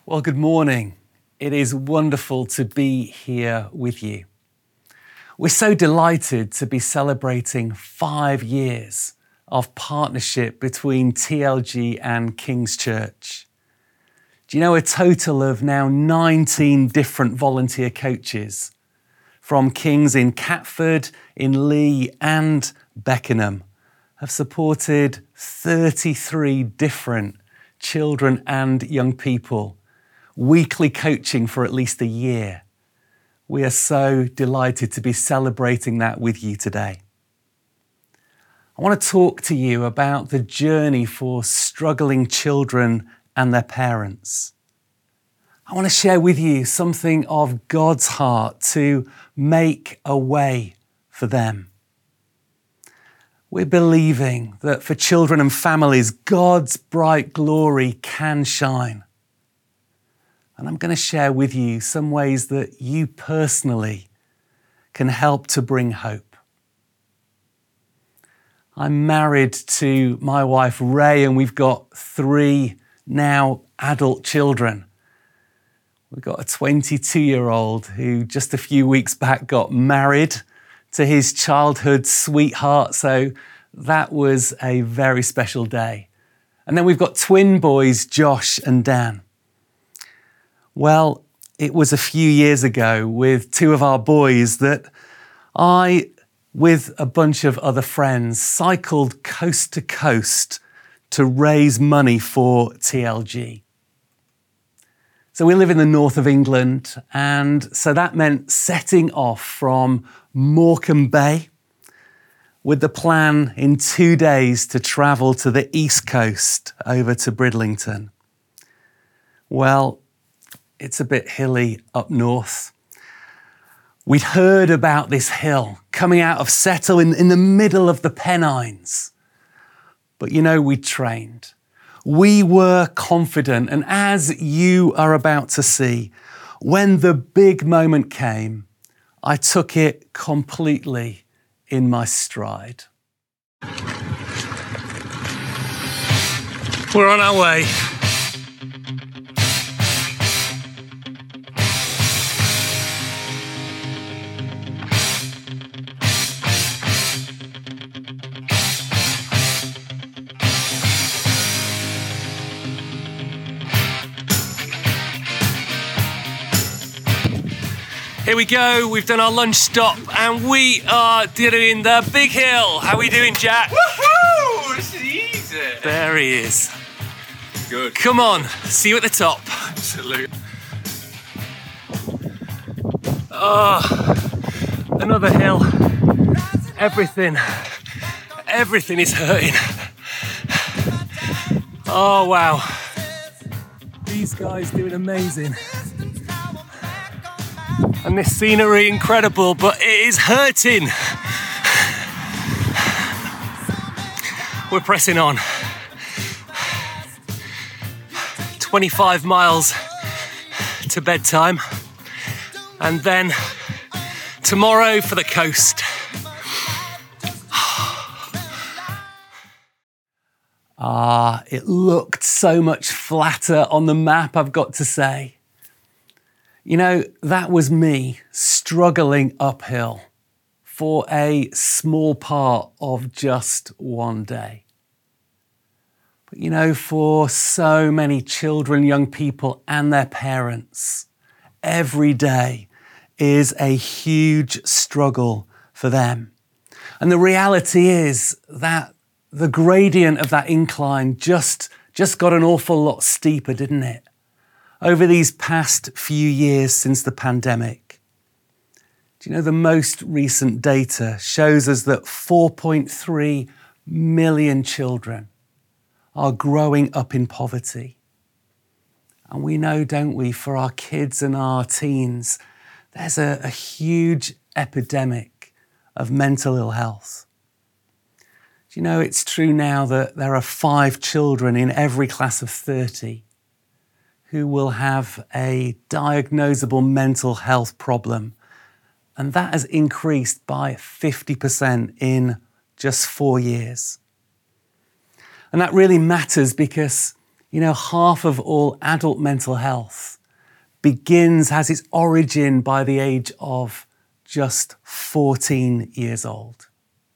Well, good morning. It is wonderful to be here with you. We're so delighted to be celebrating 5 years of partnership between TLG and King's Church. Do you know a total of now 19 different volunteer coaches from King's in Catford, in Lee and Beckenham have supported 33 different children and young people, weekly coaching for at least a year. We are so delighted to be celebrating that with you today. I want to talk to you about the journey for struggling children and their parents. I want to share with you something of God's heart to make a way for them. We're believing that for children and families, God's bright glory can shine. And I'm going to share with you some ways that you personally can help to bring hope. I'm married to my wife, Ray, and we've got 3 now adult children. We've got a 22-year-old who just a few weeks back got married to his childhood sweetheart. So that was a very special day. And then we've got twin boys, Josh and Dan. Well, it was a few years ago with 2 of our boys that I, with a bunch of other friends, cycled coast to coast to raise money for TLG. So we live in the north of England, and so that meant setting off from Morecambe Bay with the plan in 2 days to travel to the east coast over to Bridlington. Well, it's a bit hilly up north. We'd heard about this hill coming out of Settle in the middle of the Pennines. But you know, we trained. We were confident. And as you are about to see, when the big moment came, I took it completely in my stride. We're on our way. Here we go, we've done our lunch stop and we are doing the big hill. How are we doing, Jack? Woohoo! This is easy. There he is. Good. Come on, see you at the top. Absolutely. Oh, another hill. Everything is hurting. Oh, wow. These guys doing amazing. And this scenery incredible, but it is hurting. We're pressing on. 25 miles to bedtime. And then tomorrow for the coast. It looked so much flatter on the map, I've got to say. You know, that was me struggling uphill for a small part of just one day. But you know, for so many children, young people and their parents, every day is a huge struggle for them. And the reality is that the gradient of that incline just got an awful lot steeper, didn't it? Over these past few years since the pandemic. Do you know the most recent data shows us that 4.3 million children are growing up in poverty. And we know, don't we, for our kids and our teens, there's a huge epidemic of mental ill health. Do you know it's true now that there are 5 children in every class of 30 who will have a diagnosable mental health problem. And that has increased by 50% in just 4 years. And that really matters because, You know, half of all adult mental health has its origin by the age of just 14 years old.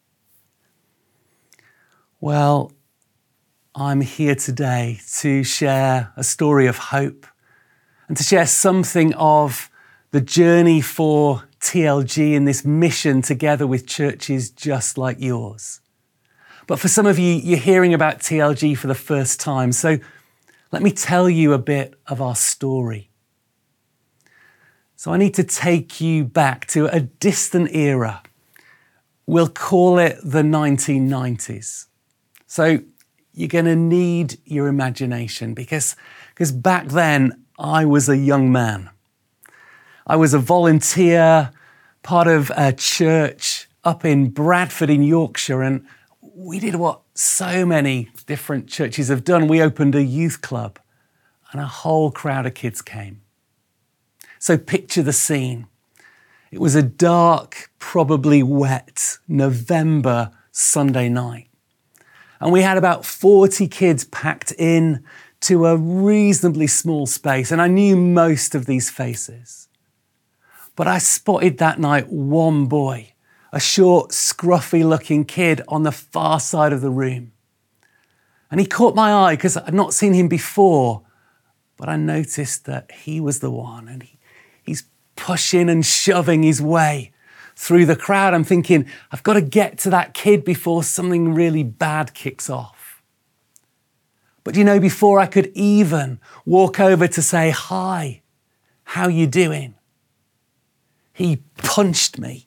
Well, I'm here today to share a story of hope and to share something of the journey for TLG in this mission together with churches just like yours. But for some of you, you're hearing about TLG for the first time. So let me tell you a bit of our story. So I need to take you back to a distant era. We'll call it the 1990s. So you're going to need your imagination because back then I was a young man. I was a volunteer, part of a church up in Bradford in Yorkshire, and we did what so many different churches have done. We opened a youth club and a whole crowd of kids came. So picture the scene. It was a dark, probably wet November Sunday night. And we had about 40 kids packed in to a reasonably small space. And I knew most of these faces. But I spotted that night one boy, a short, scruffy looking kid on the far side of the room. And he caught my eye because I'd not seen him before, but I noticed that he was the one, and he's pushing and shoving his way through the crowd. I'm thinking, I've got to get to that kid before something really bad kicks off. But you know, before I could even walk over to say, "Hi, how you doing?" he punched me.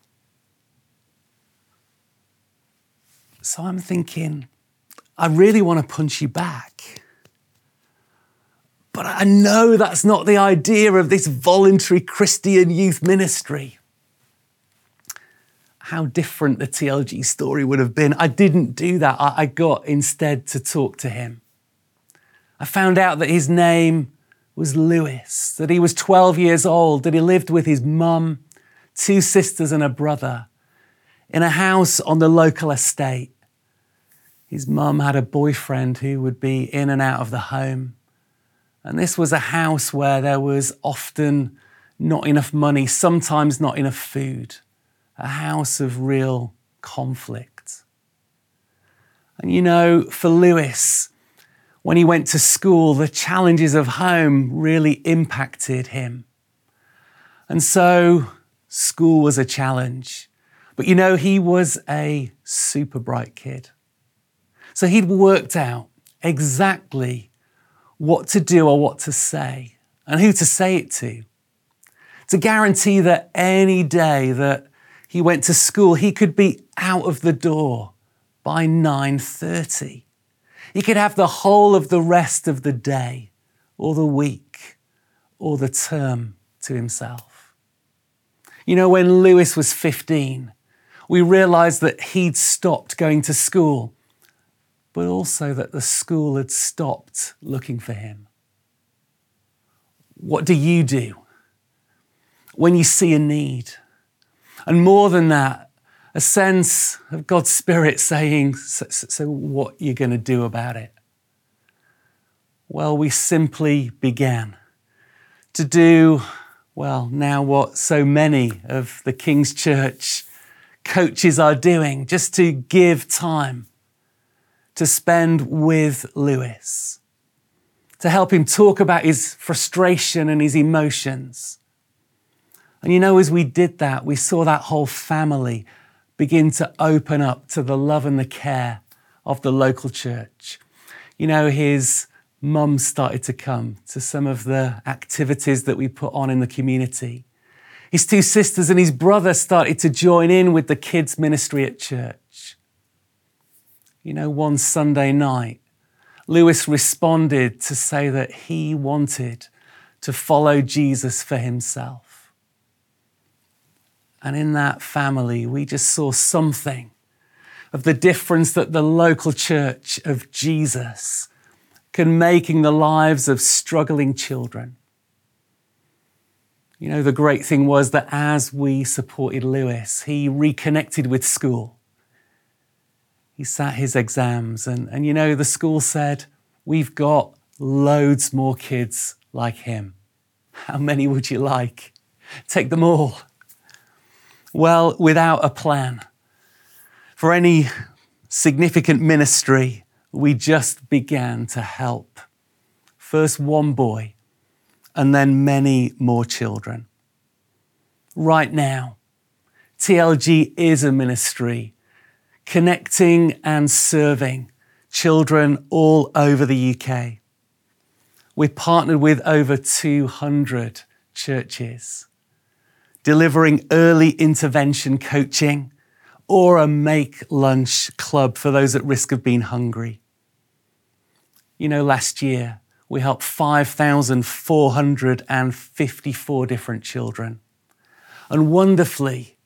So I'm thinking, I really want to punch you back. But I know that's not the idea of this voluntary Christian youth ministry. How different the TLG story would have been. I didn't do that. I got instead to talk to him. I found out that his name was Lewis, that he was 12 years old, that he lived with his mum, 2 sisters and a brother in a house on the local estate. His mum had a boyfriend who would be in and out of the home. And this was a house where there was often not enough money, sometimes not enough food, a house of real conflict. And you know, for Lewis, when he went to school, the challenges of home really impacted him. And so school was a challenge. But you know, he was a super bright kid. So he'd worked out exactly what to do or what to say and who to say it to guarantee that any day that he went to school, he could be out of the door by 9:30. He could have the whole of the rest of the day or the week or the term to himself. You know, when Lewis was 15, we realized that he'd stopped going to school, but also that the school had stopped looking for him. What do you do when you see a need? And more than that, a sense of God's Spirit saying, so what are you going to do about it? Well, we simply began to do, well, now what so many of the King's Church coaches are doing, just to give time to spend with Lewis, to help him talk about his frustration and his emotions. And you know, as we did that, we saw that whole family begin to open up to the love and the care of the local church. You know, his mum started to come to some of the activities that we put on in the community. His 2 sisters and his brother started to join in with the kids' ministry at church. You know, one Sunday night, Lewis responded to say that he wanted to follow Jesus for himself. And in that family, we just saw something of the difference that the local church of Jesus can make in the lives of struggling children. You know, the great thing was that as we supported Lewis, he reconnected with school. He sat his exams and you know, the school said, we've got loads more kids like him. How many would you like? Take them all. Well, without a plan for any significant ministry, we just began to help. First one boy, and then many more children. Right now, TLG is a ministry connecting and serving children all over the UK. We're partnered with over 200 churches, delivering early intervention coaching or a make lunch club for those at risk of being hungry. You know, last year we helped 5,454 different children. And wonderfully,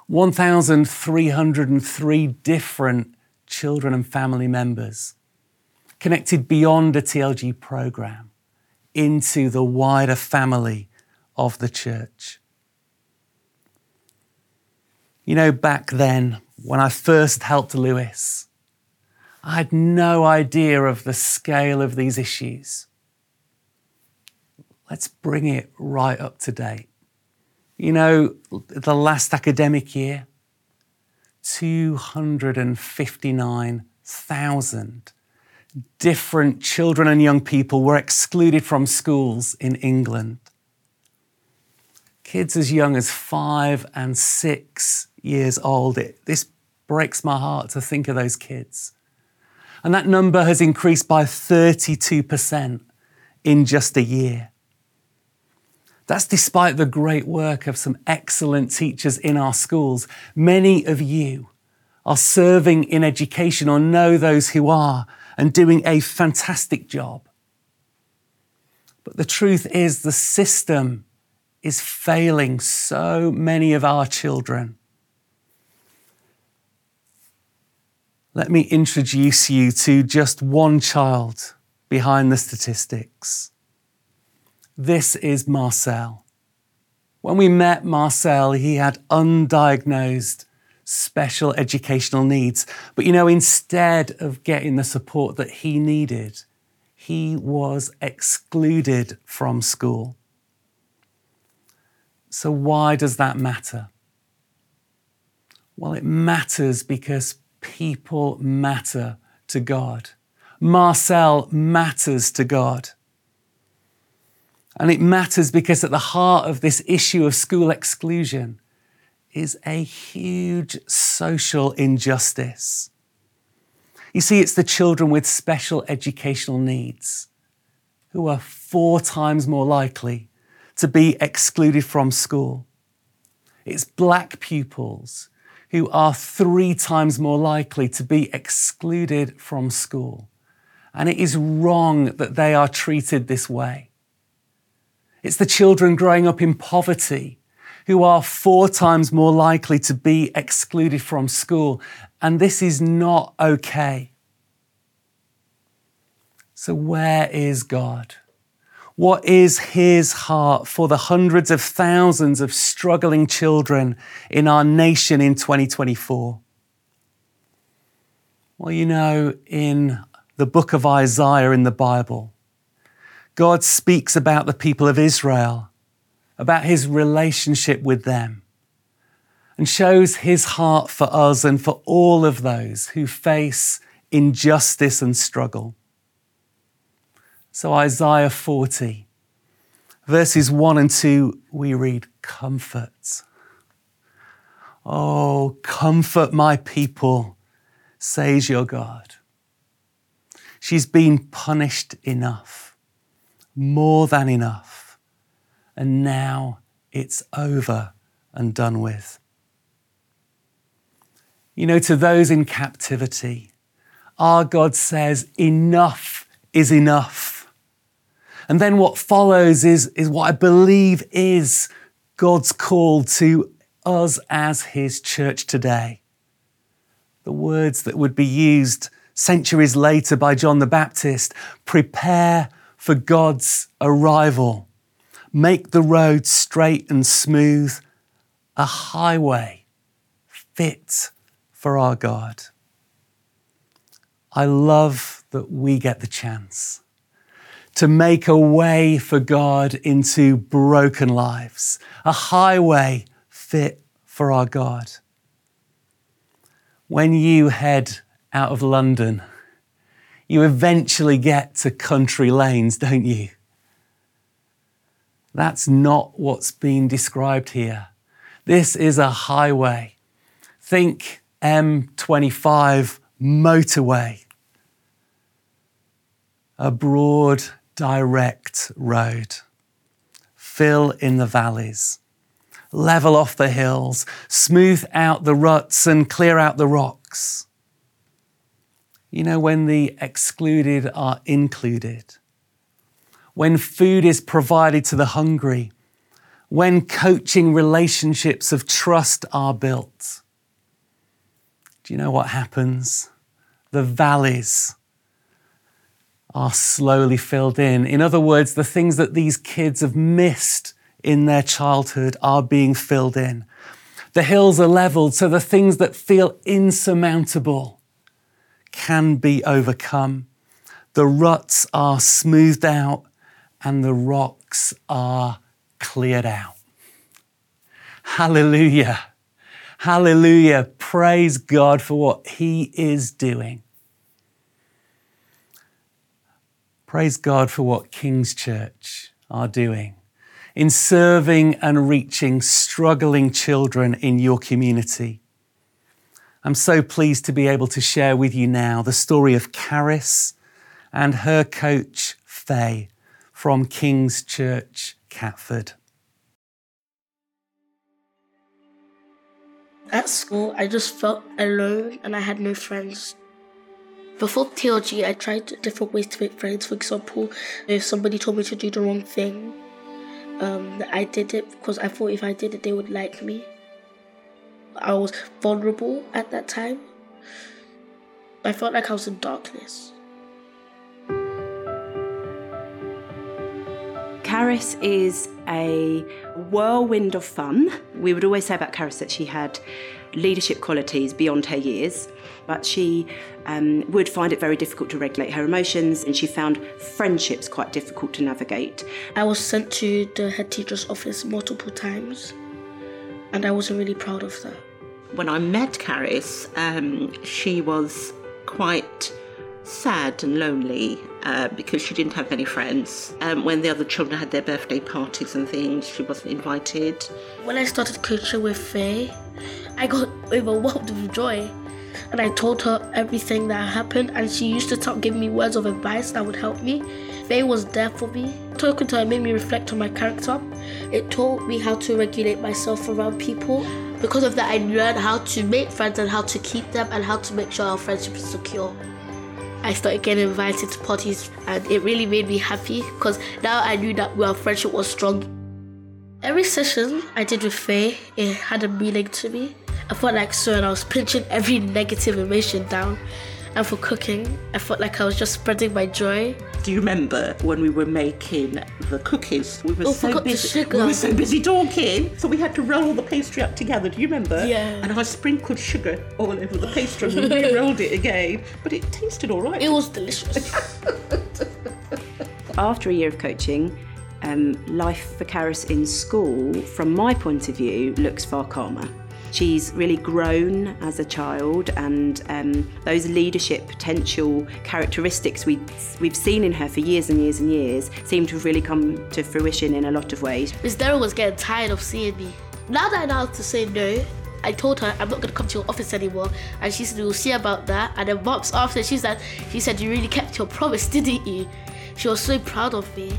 1,303 different children and family members connected beyond a TLG program into the wider family of the church. You know, back then, when I first helped Lewis, I had no idea of the scale of these issues. Let's bring it right up to date. You know, the last academic year, 259,000 different children and young people were excluded from schools in England. Kids as young as 5 and 6 years old. This breaks my heart to think of those kids. And that number has increased by 32% in just a year. That's despite the great work of some excellent teachers in our schools. Many of you are serving in education or know those who are and doing a fantastic job. But the truth is the system is failing so many of our children. Let me introduce you to just one child behind the statistics. This is Marcel. When we met Marcel, he had undiagnosed special educational needs. But you know, instead of getting the support that he needed, he was excluded from school. So why does that matter? Well, it matters because people matter to God. Marcel matters to God. And it matters because at the heart of this issue of school exclusion is a huge social injustice. You see, it's the children with special educational needs who are 4 times more likely to be excluded from school. It's black pupils who are 3 times more likely to be excluded from school. And it is wrong that they are treated this way. It's the children growing up in poverty who are 4 times more likely to be excluded from school. And this is not okay. So where is God? What is his heart for the hundreds of thousands of struggling children in our nation in 2024? Well, you know, in the book of Isaiah in the Bible, God speaks about the people of Israel, about his relationship with them, and shows his heart for us and for all of those who face injustice and struggle. So Isaiah 40, verses 1 and 2, we read, "Comfort. Oh, comfort my people, says your God. She's been punished enough. More than enough. And now it's over and done with." You know, to those in captivity, our God says, enough is enough. And then what follows is what I believe is God's call to us as his church today. The words that would be used centuries later by John the Baptist: prepare for God's arrival. Make the road straight and smooth, a highway fit for our God. I love that we get the chance to make a way for God into broken lives, a highway fit for our God. When you head out of London, you eventually get to country lanes, don't you? That's not what's being described here. This is a highway. Think M25 motorway. A broad, direct road. Fill in the valleys. Level off the hills. Smooth out the ruts and clear out the rocks. You know, when the excluded are included. When food is provided to the hungry. When coaching relationships of trust are built. Do you know what happens? The valleys are slowly filled in. In other words, the things that these kids have missed in their childhood are being filled in. The hills are leveled, so the things that feel insurmountable can be overcome. The ruts are smoothed out and the rocks are cleared out. Hallelujah. Hallelujah. Praise God for what He is doing. Praise God for what King's Church are doing in serving and reaching struggling children in your community. I'm so pleased to be able to share with you now the story of Caris and her coach, Faye, from King's Church, Catford. At school, I just felt alone and I had no friends. Before TLG, I tried different ways to make friends. For example, if somebody told me to do the wrong thing, I did it because I thought if I did it, they would like me. I was vulnerable at that time. I felt like I was in darkness. Caris is a whirlwind of fun. We would always say about Caris that she had leadership qualities beyond her years, but she would find it very difficult to regulate her emotions, and she found friendships quite difficult to navigate. I was sent to the head teacher's office multiple times, and I wasn't really proud of that. When I met Caris, she was quite sad and lonely because she didn't have many friends. When the other children had their birthday parties and things, she wasn't invited. When I started coaching with Faye, I got overwhelmed with joy. And I told her everything that happened, and she used to give me words of advice that would help me. Faye was there for me. Talking to her made me reflect on my character. It taught me how to regulate myself around people. Because of that, I learned how to make friends and how to keep them and how to make sure our friendship is secure. I started getting invited to parties, and it really made me happy because now I knew that our friendship was strong. Every session I did with Faye, it had a meaning to me. I felt like so, and I was pinching every negative emotion down. And for cooking, I felt like I was just spreading my joy. Do you remember when we were making the cookies? We were forgot the sugar. We were so busy talking, so we had to roll the pastry up together. Do you remember? Yeah. And I sprinkled sugar all over the pastry and we re-rolled it again. But it tasted all right. It was delicious. After a year of coaching, life for Caris in school, from my point of view, looks far calmer. She's really grown as a child, and those leadership potential characteristics we've seen in her for years and years and years seem to have really come to fruition in a lot of ways. Miss Darren was getting tired of seeing me. Now that I know how to say no, I told her I'm not going to come to your office anymore, and she said we'll see about that. And then months after, she said you really kept your promise, didn't you? She was so proud of me.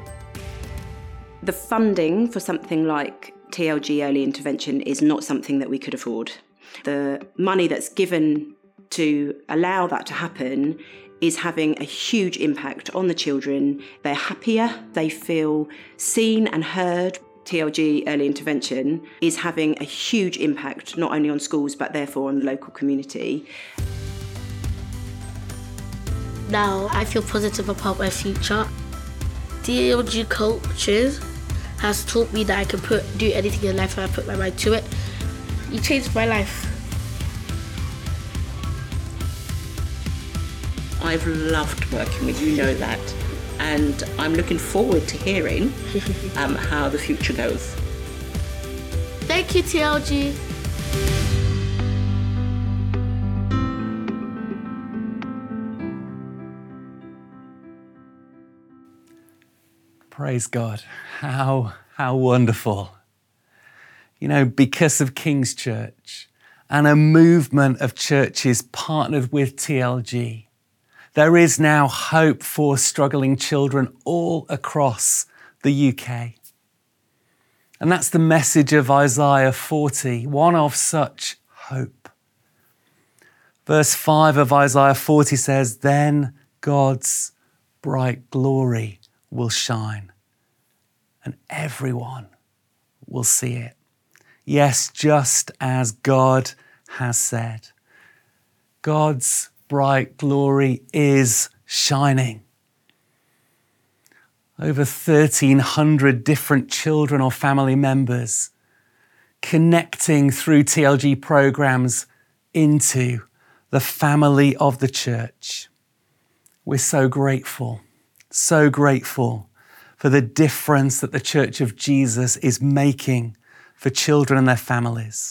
The funding for something like TLG early intervention is not something that we could afford. The money that's given to allow that to happen is having a huge impact on the children. They're happier, they feel seen and heard. TLG early intervention is having a huge impact not only on schools but therefore on the local community. Now I feel positive about my future. TLG coaches has taught me that I can do anything in life if I put my mind to it. It changed my life. I've loved working with you, know that. and I'm looking forward to hearing how the future goes. Thank you, TLG. Praise God. How wonderful. You know, because of King's Church and a movement of churches partnered with TLG, there is now hope for struggling children all across the UK. And that's the message of Isaiah 40, one of such hope. Verse 5 of Isaiah 40 says, "Then God's bright glory will shine, and everyone will see it. Yes, just as God has said." God's bright glory is shining. Over 1,300 different children or family members connecting through TLG programs into the family of the church. We're so grateful for the difference that the Church of Jesus is making for children and their families.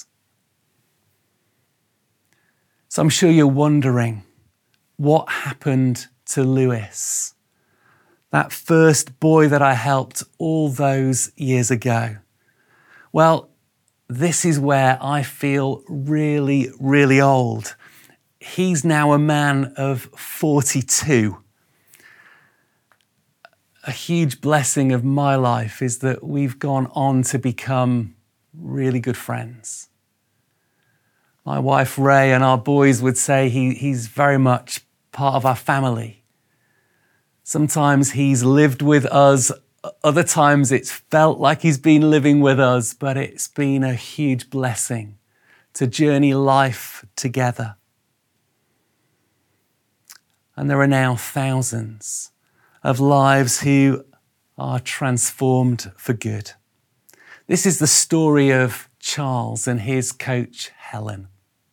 So I'm sure you're wondering, what happened to Lewis? That first boy that I helped all those years ago. Well, this is where I feel really, really old. He's now a man of 42. A huge blessing of my life is that we've gone on to become really good friends. My wife Ray and our boys would say he's very much part of our family. Sometimes he's lived with us, other times it's felt like he's been living with us, but it's been a huge blessing to journey life together. And there are now thousands of lives who are transformed for good. This is the story of Charles and his coach, Helen.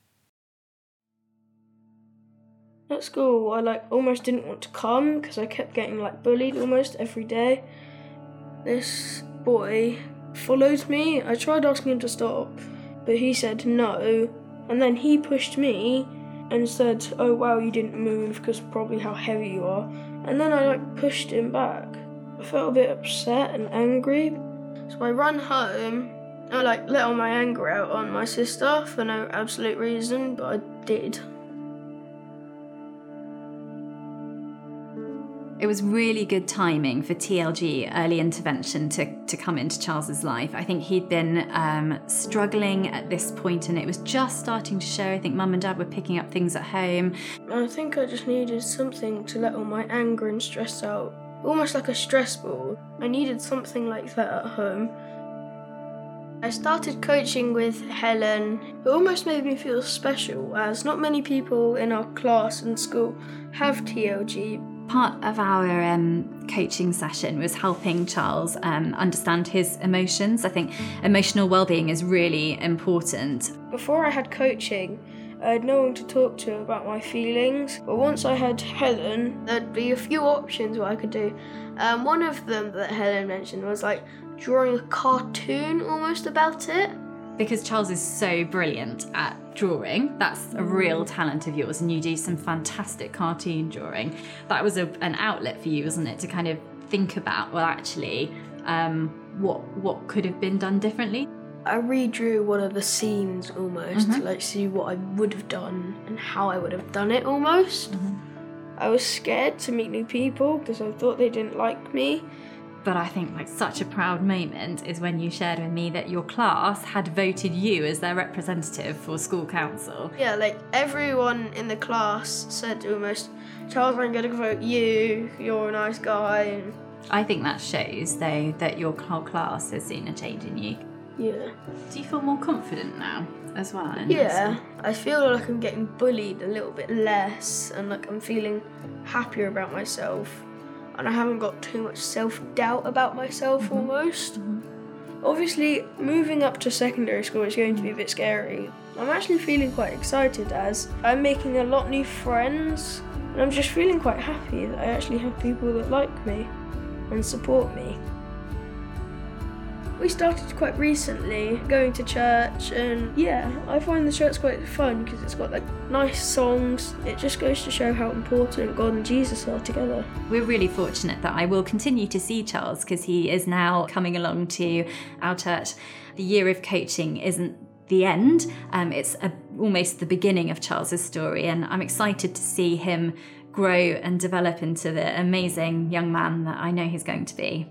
At school, I almost didn't want to come because I kept getting bullied almost every day. This boy followed me. I tried asking him to stop, but he said no. And then he pushed me and said, "Oh wow, you didn't move because probably how heavy you are." And then I pushed him back. I felt a bit upset and angry. So I ran home. I let all my anger out on my sister for no absolute reason, but I did. It was really good timing for TLG early intervention to come into Charles's life. I think he'd been struggling at this point and it was just starting to show. I think Mum and Dad were picking up things at home. I think I just needed something to let all my anger and stress out. Almost like a stress ball. I needed something like that at home. I started coaching with Helen. It almost made me feel special, as not many people in our class and school have TLG. Part of our coaching session was helping Charles understand his emotions. I think emotional well-being is really important. Before I had coaching, I had no one to talk to about my feelings, but once I had Helen, there'd be a few options what I could do. One of them that Helen mentioned was drawing a cartoon almost about it. Because Charles is so brilliant at drawing, that's a real talent of yours, and you do some fantastic cartoon drawing. That was an outlet for you, wasn't it, to kind of think about, well, actually, what could have been done differently? I redrew one of the scenes almost, to see what I would have done and how I would have done it almost. I was scared to meet new people because I thought they didn't like me. But I think such a proud moment is when you shared with me that your class had voted you as their representative for school council. Yeah, everyone in the class said almost, "Charles, I'm going to vote you, you're a nice guy." I think that shows, though, that your whole class has seen a change in you. Yeah. Do you feel more confident now as well? Yeah, I feel like I'm getting bullied a little bit less and I'm feeling happier about myself. And I haven't got too much self-doubt about myself almost. Obviously, moving up to secondary school is going to be a bit scary. I'm actually feeling quite excited as I'm making a lot of new friends And I'm just feeling quite happy that I actually have people that like me and support me. We started quite recently going to church, and yeah, I find the church quite fun because it's got like nice songs. It just goes to show how important God and Jesus are together. We're really fortunate that I will continue to see Charles because he is now coming along to our church. The year of coaching isn't the end, it's almost the beginning of Charles's story, and I'm excited to see him grow and develop into the amazing young man that I know he's going to be.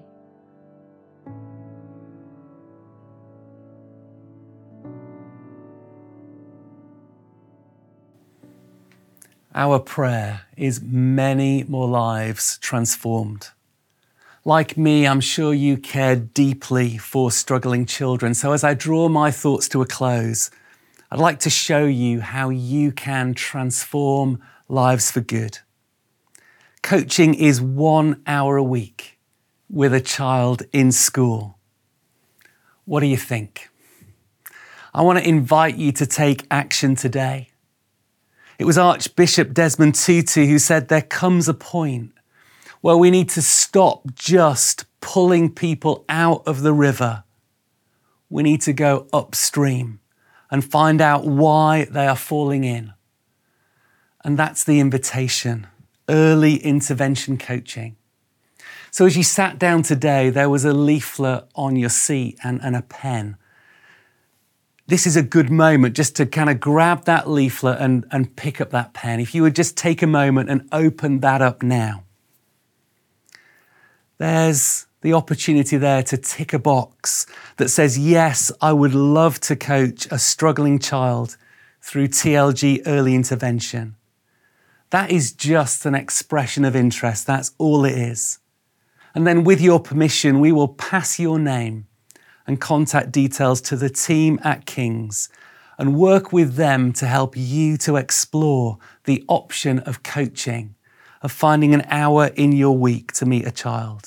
Our prayer is many more lives transformed. Like me, I'm sure you care deeply for struggling children. So as I draw my thoughts to a close, I'd like to show you how you can transform lives for good. Coaching is 1 hour a week with a child in school. What do you think? I want to invite you to take action today. It was Archbishop Desmond Tutu who said there comes a point where we need to stop just pulling people out of the river. We need to go upstream and find out why they are falling in. And that's the invitation, early intervention coaching. So as you sat down today, there was a leaflet on your seat and a pen. This is a good moment just to kind of grab that leaflet and pick up that pen. If you would just take a moment and open that up now. There's the opportunity there to tick a box that says, yes, I would love to coach a struggling child through TLG early intervention. That is just an expression of interest. That's all it is. And then with your permission, we will pass your name and contact details to the team at King's and work with them to help you to explore the option of coaching, of finding an hour in your week to meet a child.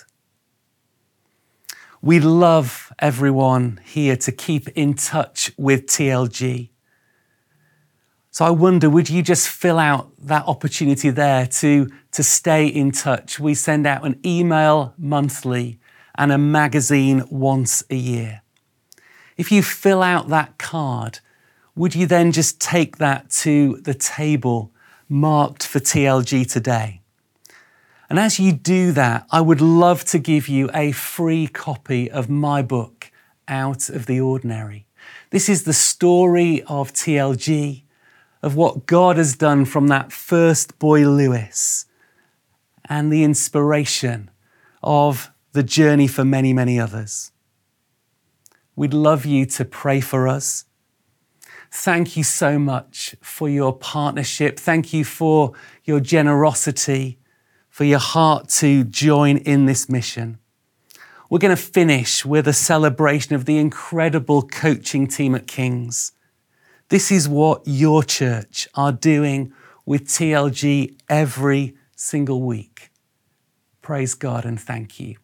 We'd love everyone here to keep in touch with TLG. So I wonder, would you just fill out that opportunity there to stay in touch? We send out an email monthly and a magazine once a year. If you fill out that card, would you then just take that to the table marked for TLG today? And as you do that, I would love to give you a free copy of my book, Out of the Ordinary. This is the story of TLG, of what God has done from that first boy Lewis, and the inspiration of the journey for many, many others. We'd love you to pray for us. Thank you so much for your partnership. Thank you for your generosity, for your heart to join in this mission. We're going to finish with a celebration of the incredible coaching team at King's. This is what your church are doing with TLG every single week. Praise God and thank you.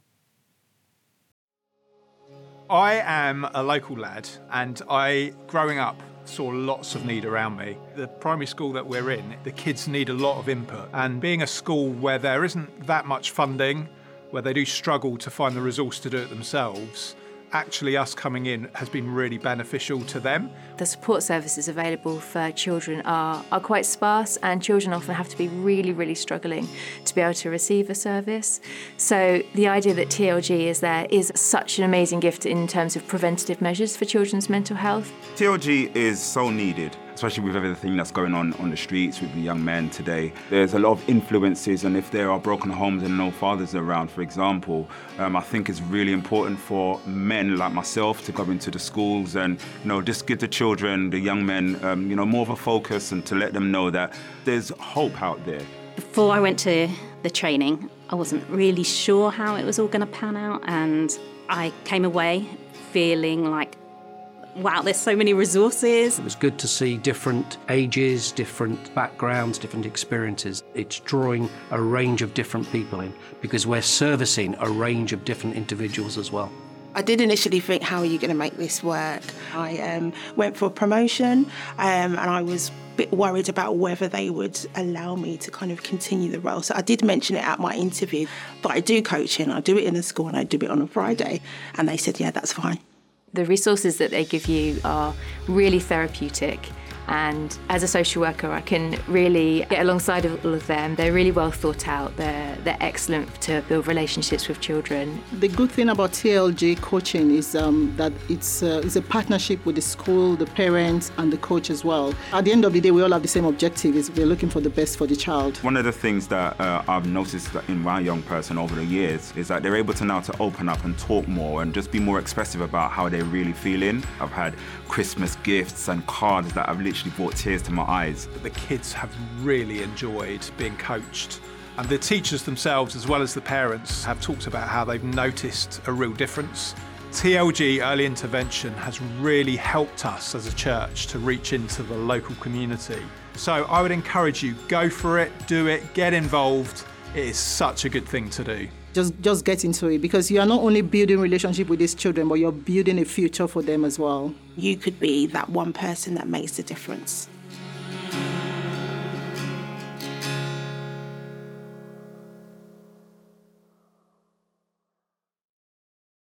I am a local lad, and growing up, saw lots of need around me. The primary school that we're in, the kids need a lot of input, and being a school where there isn't that much funding, where they do struggle to find the resource to do it themselves, actually us coming in has been really beneficial to them. The support services available for children are quite sparse, and children often have to be really, really struggling to be able to receive a service. So the idea that TLG is there is such an amazing gift in terms of preventative measures for children's mental health. TLG is so needed, especially with everything that's going on the streets with the young men today. There's a lot of influences, and if there are broken homes and no fathers around, for example, I think it's really important for men like myself to go into the schools and, just give the children, the young men, more of a focus, and to let them know that there's hope out there. Before I went to the training, I wasn't really sure how it was all going to pan out, and I came away feeling like, wow, there's so many resources. It was good to see different ages, different backgrounds, different experiences. It's drawing a range of different people in because we're servicing a range of different individuals as well. I did initially think, how are you going to make this work? I went for a promotion and I was bit worried about whether they would allow me to kind of continue the role. So I did mention it at my interview, but I do coaching, I do it in the school and I do it on a Friday. And they said, yeah, that's fine. The resources that they give you are really therapeutic. And as a social worker, I can really get alongside of all of them. They're really well thought out. They're excellent to build relationships with children. The good thing about TLG coaching is that it's a partnership with the school, the parents, and the coach as well. At the end of the day, we all have the same objective: is we're looking for the best for the child. One of the things that I've noticed in my young person over the years is that they're able to now to open up and talk more and just be more expressive about how they're really feeling. I've had Christmas gifts and cards that have literally brought tears to my eyes. The kids have really enjoyed being coached, and the teachers themselves, as well as the parents, have talked about how they've noticed a real difference. TLG Early Intervention has really helped us as a church to reach into the local community. So I would encourage you, go for it, do it, get involved. It is such a good thing to do. Just get into it, because you are not only building relationship with these children, but you're building a future for them as well. You could be that one person that makes a difference.